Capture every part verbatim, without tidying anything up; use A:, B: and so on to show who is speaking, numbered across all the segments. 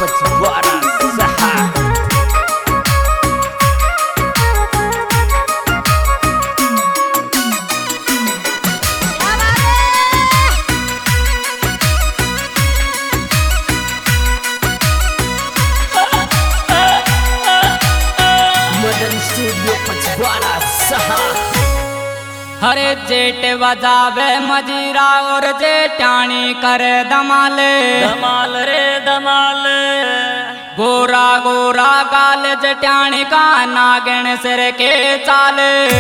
A: Pachwara Saha. Madan Studio Pachwara Saha.
B: हरे जेठ बजावे मजीरा और जेठानी करे धमाल
C: धमाल रे धमाल।
B: गोरा गोरा गाल जेठानी का नागन सिर के चाल।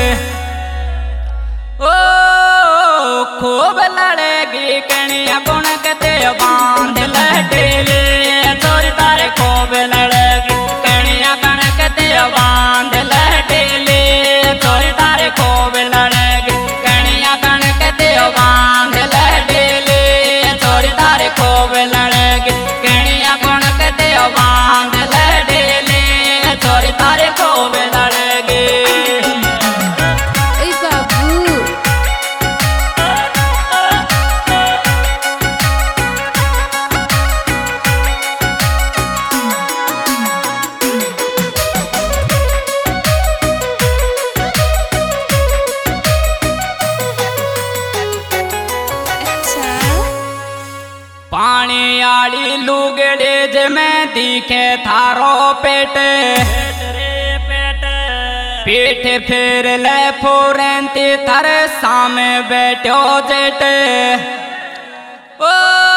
B: ओ खूब लड़ेगी कणिया गुण के ते बांध लटेले चोरी तारे खूब लड़ेगी कणिया गण के ते बांध लटेले चोरी तारे खूब लड़ेगी कणिया गण के ते बांध लटेले चोरी तारे खूब लड़ेगी कणिया गुण के ते बांध लटेले चोरी तारे खूब लड़ेगी।
D: Ei, babu. अच्छा
B: पानी आड़ी लुगड़े ज में दिखे थारो पेट
C: पेट रे पेट।
B: पीठ फिर ले फुरंती थर सामे बैठो जेट। ओ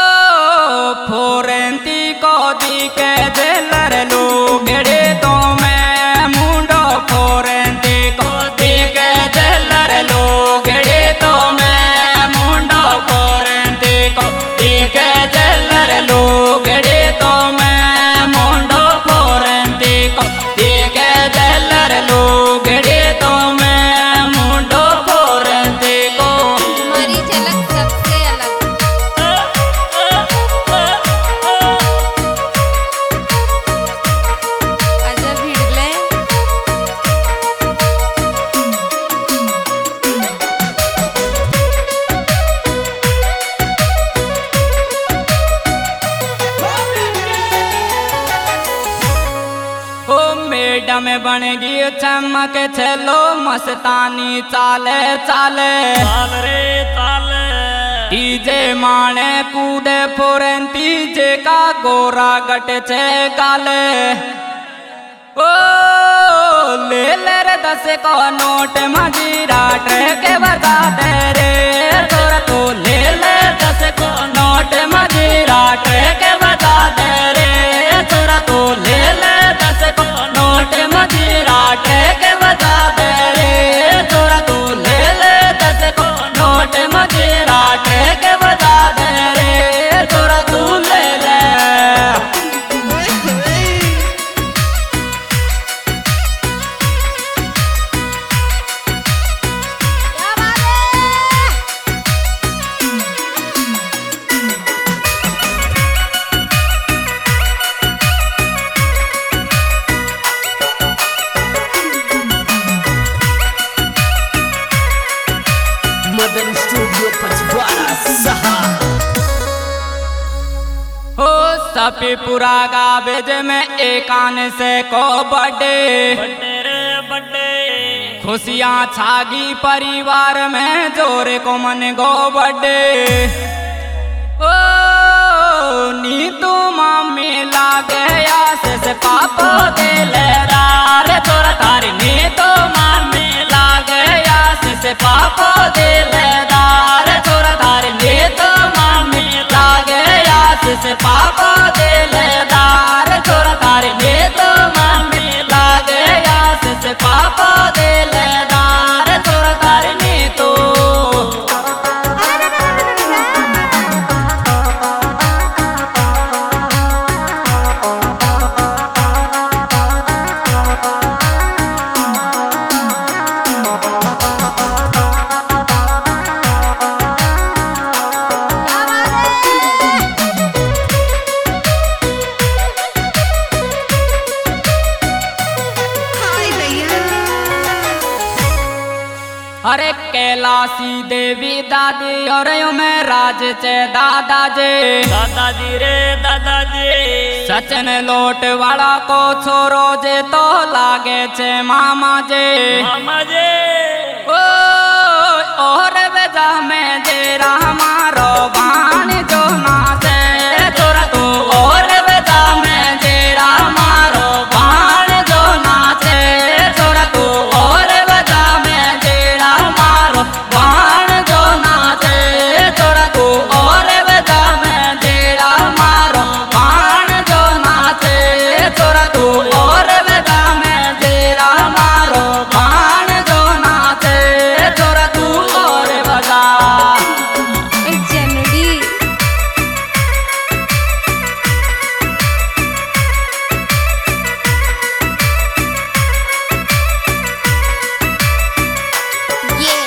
B: फुरंती को दिखे जेलर लुगड़े तो मैं मुंडो फुरंती को दिखे जेलर लुगड़े तो मैं मुंडो फुरंती को दिखे जेलर लुगड़े तो मैं मुंडो फुरंती को दिखे जेलर लुगड़े तो मैं मुंडो फुरंती को।
D: तुम्हारी झलक सबसे अलग। आजा भिड़ले
B: ओ मैडम बन गई चमक चलो मस्तानी चाले चाले
C: ताल रे ताल।
B: डीजे माने कूदे फुरंती जे का गोरा गट छे गाले। ओ ले ले रे दस को नोट मजीरा ट्रैक बजा दे रे तोरा तो ले ले दस को नोट मजीरा ट्रैक बजा दे रे तोरा तो ले ले दस को नोट मजीरा ट्रैक बजा दे रे तोरा तो ले ले दस को नोट मजीरा ट्रैक बजा दे रे तोरा तू ले ले।
D: क्या बात है।
A: Madan Studio Pachwara Saha.
B: हो सपी पूरा गावेज में एक आन से को बड़े
C: बड्डे रे बड्डे।
B: खुशियाँ छागी परिवार में जोरे को मन गो बड़े। ओ नीतू मामी लागे आस से पापो दिल रार तोरा तारी नीतू मामी लागे आस से पापो दिल रार तोरा तारी नीतू मामी लागे आस से पापो दिल दार तोरा तारी नीतू मामी लागे आस से पापो दिल दार तोरा तारी नीतू। वासी देवी दादी और यो में राज चे दादाजी
C: दादाजी रे दादाजी
B: सचन लोट वाला को छोरो जे तो लागे छे मामा जे
C: मामा जे
B: ओ और बेजा में जेरा मारो बाण जो नाचे तोरा तू और बेजा में जेरा मारो बाण जो नाचे तोरा तू और बेजा में जेरा मारो बाण जो नाचे तोरा तू और बेजा में जेरा मारो बाण जो नाचे तोरा तू और बेजा में जेरा मारो बाण जो नाचे तोरा तू और बजा
D: जनडी ये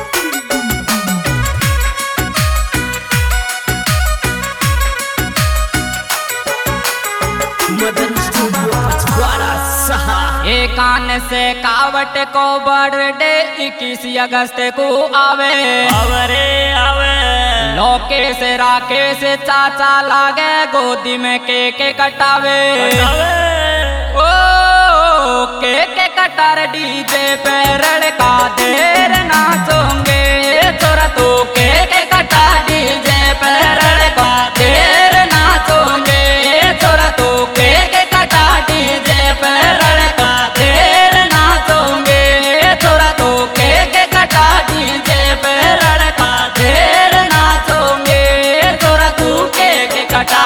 A: मदन स्टूडियो पचवाड़ा सहा।
B: एक कान से कावट को बर्थडे इक्कीस अगस्त को आवे
C: आवरे आवे
B: लोके से राके से चाचा लागे गोदी में केक कटावे
C: आवे
B: ओ केक कटार डीजे पे लड़का देर नाचोंगे तोरा तू केक कटा डीजे पे लड़का देर नाचोंगे तोरा तू केक कटा डीजे पे लड़का देर नाचोंगे तोरा तू केक कटा डीजे पे लड़का देर नाचोंगे तोरा तू केक कटा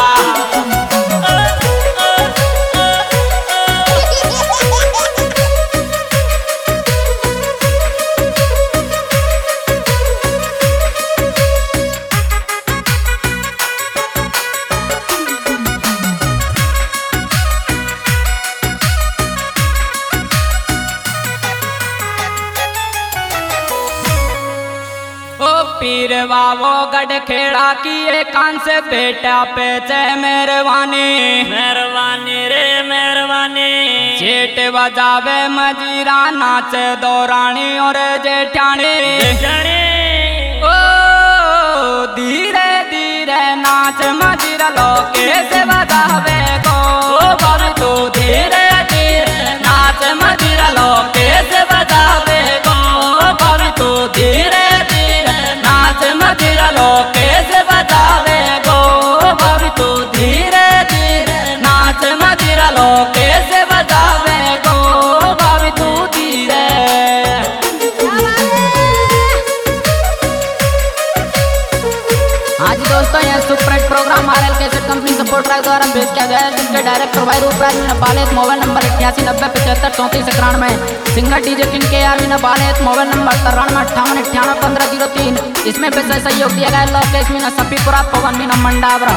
B: ओ पीर बाबो गढ़ खेड़ा किए कान से बेटा पे चे मेहरबानी
C: मेहरबानी रे मेहरबानी
B: जेठ बजावे मजीरा नाचे दौरानी और जेठानी
C: जाने
B: ओ धीरे धीरे नाच मजीरा लोके से बजावे गो बाबू तू धीरे धीरे नाच मजीरा लोके से बजावे गो बाबू तू धीरे धीरे नाच मजीरा लोके से बजावे गो बाबू तू धीरे धीरे नाच मजीरा लोके से बजावे गो बाबू तू धीरे आज दोस्तों यह superhit programme R L cassette company support track द्वारा पेश किया गया है जिसके डायरेक्टर भाई रूपराज नेपाल एक मोबाइल नंबर अठासी नब्बे पचहत्तर चौंतीस इक्यानवे सिंगर डीजे किन के आर नेपाल एक मोबाइल नंबर तिरानवे अट्ठावन अट्ठानवे पंद्रह जीरो तीन इसमें विशेष सहयोग दिया गया लोकेश मीना सफीपुरा पवन मीना मंडावरा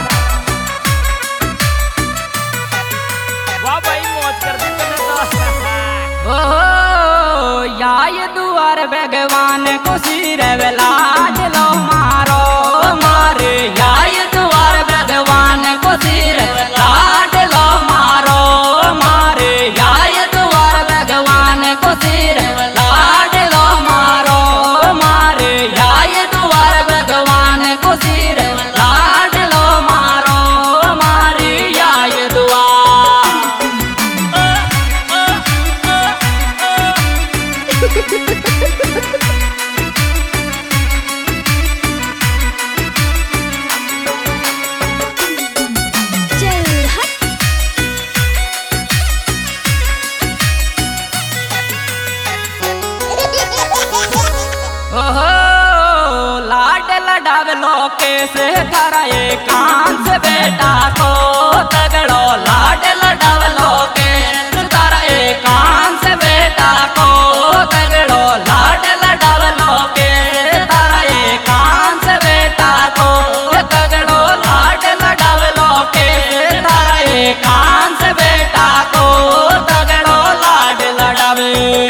C: वाह भाई मौज कर दी तूने तो
B: ओहो याय दुआर भगवान को सिर लाज लो मारो मारे याय दुआर भगवान को सिर लाज लो मारो मारे याय दुआर भगवान को सिर लाज लो मारो मारे याय दुआर भगवान को सिर लाज लो मारो मारे याय दुआर
D: चल हट
B: ओहो लाड लडाव लोके से कराए कान से बेटा को तगड़ो लाड लडाव लोके से कराए कान से बेटा को तगड़ो लाड लडाव लोके से कराए कान से बेटा को तगड़ो लाड लडाव लोके से कराए कान से बेटा को तगड़ो लाड लडावे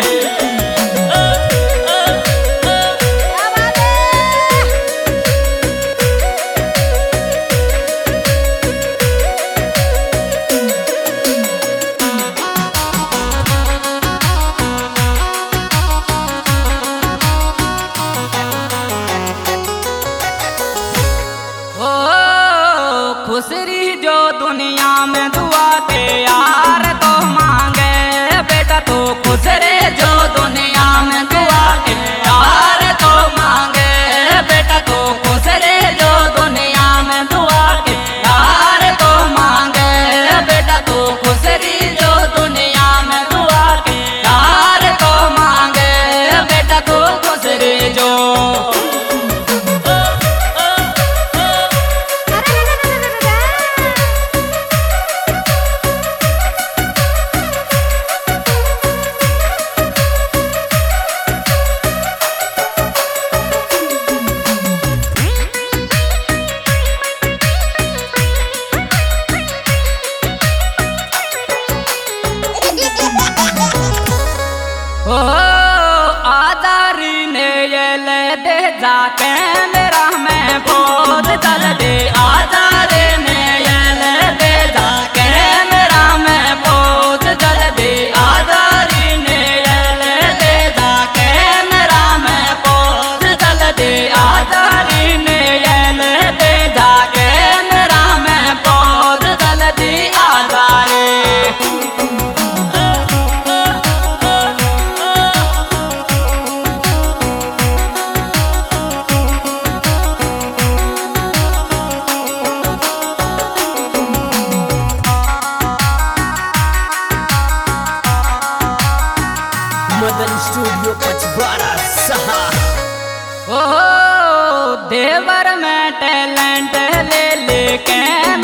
D: क्या बात है
B: खुशरी जो दुनिया में दुआ के यार तो मांगे बेटा तू खुश रे जो दुनिया में दुआ के यार तो मांगे बेटा तू खुश रे जो दुनिया में दुआ के यार तो मांगे बेटा तू खुश री जो दुनिया में दुआ के यार तो मांगे बेटा तू खुश रे जो ओ आदारी ने ये ले दे जाके मेरा मैं बोध चल दे आदारी ने ये ले दे जाके मेरा मैं बोध चल दे आदारी ने ये ले दे जाके मेरा मैं बोध चल दे आदारी ने ये ले दे जाके मेरा मैं बोध चल दे आदारी
A: मदन स्टूडियो पचवाड़ा सहा।
B: ओ देवर में टैलेंट ले लेके